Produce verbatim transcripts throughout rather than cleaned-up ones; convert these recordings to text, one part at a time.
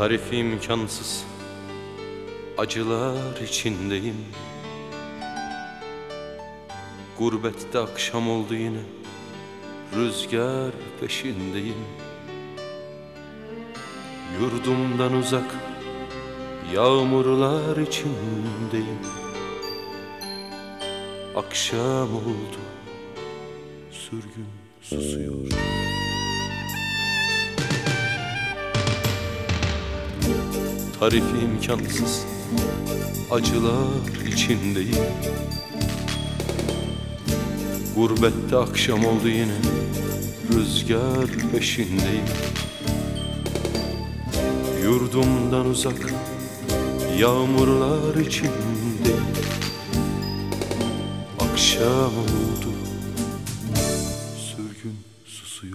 Tarifi imkansız acılar içindeyim. Gurbette akşam oldu yine, rüzgar peşindeyim. Yurdumdan uzak, yağmurlar içindeyim. Akşam oldu, sürgün susuyor. Tarifi imkansız acılar içindeyim. Gurbette akşam oldu yine, rüzgar peşindeyim. Yurdumdan uzak, yağmurlar içindeyim. Akşam oldu, sürgün susuyor.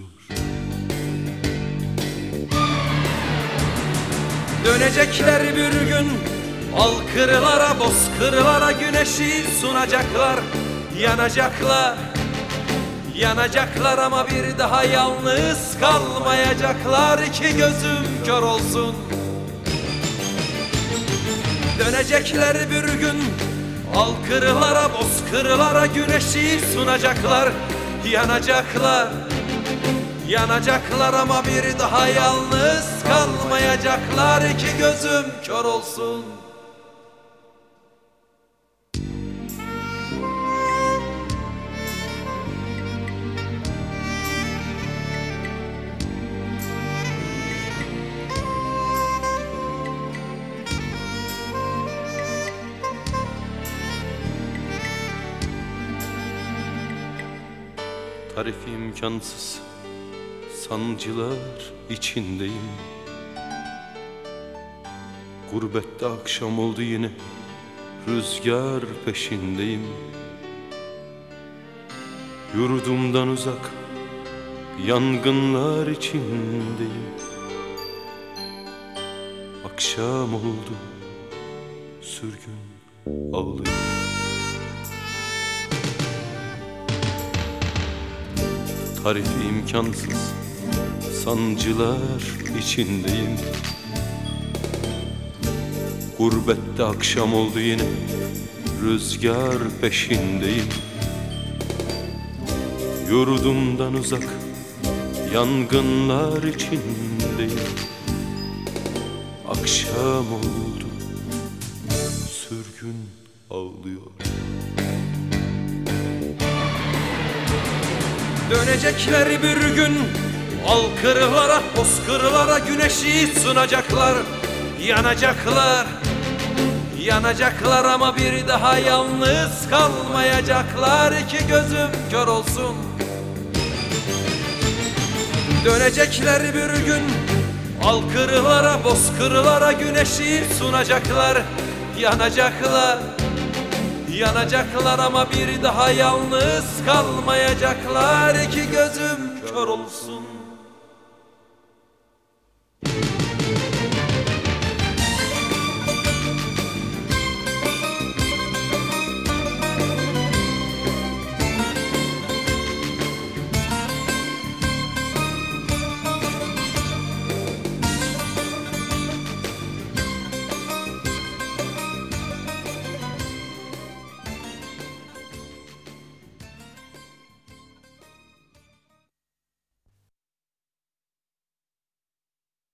Dönecekler bir gün, alkırlara, bozkırlara güneşi sunacaklar. Yanacaklar, yanacaklar ama bir daha yalnız kalmayacaklar. İki gözüm kör olsun. Dönecekler bir gün, alkırlara, bozkırlara güneşi sunacaklar. Yanacaklar, yanacaklar ama bir daha yalnız kalmayacaklar. İki gözüm kör olsun. Tarifi imkansız sancılar içindeyim. Gurbette akşam oldu yine, rüzgar peşindeyim. Yurdumdan uzak, yangınlar içindeyim. Akşam oldu, sürgün ağlıyor. Tarifi imkansız sancılar içindeyim. Gurbette akşam oldu yine, rüzgar peşindeyim. Yurdumdan uzak, yangınlar içindeyim. Akşam oldu, sürgün ağlıyor. Dönecekler bir gün, alkırlara, bozkırlara güneşi sunacaklar. Yanacaklar, yanacaklar ama bir daha yalnız kalmayacaklar. İki gözüm kör olsun. Dönecekler bir gün, alkırlara, bozkırlara güneşi sunacaklar. Yanacaklar, yanacaklar ama bir daha yalnız kalmayacaklar. İki gözüm kör olsun.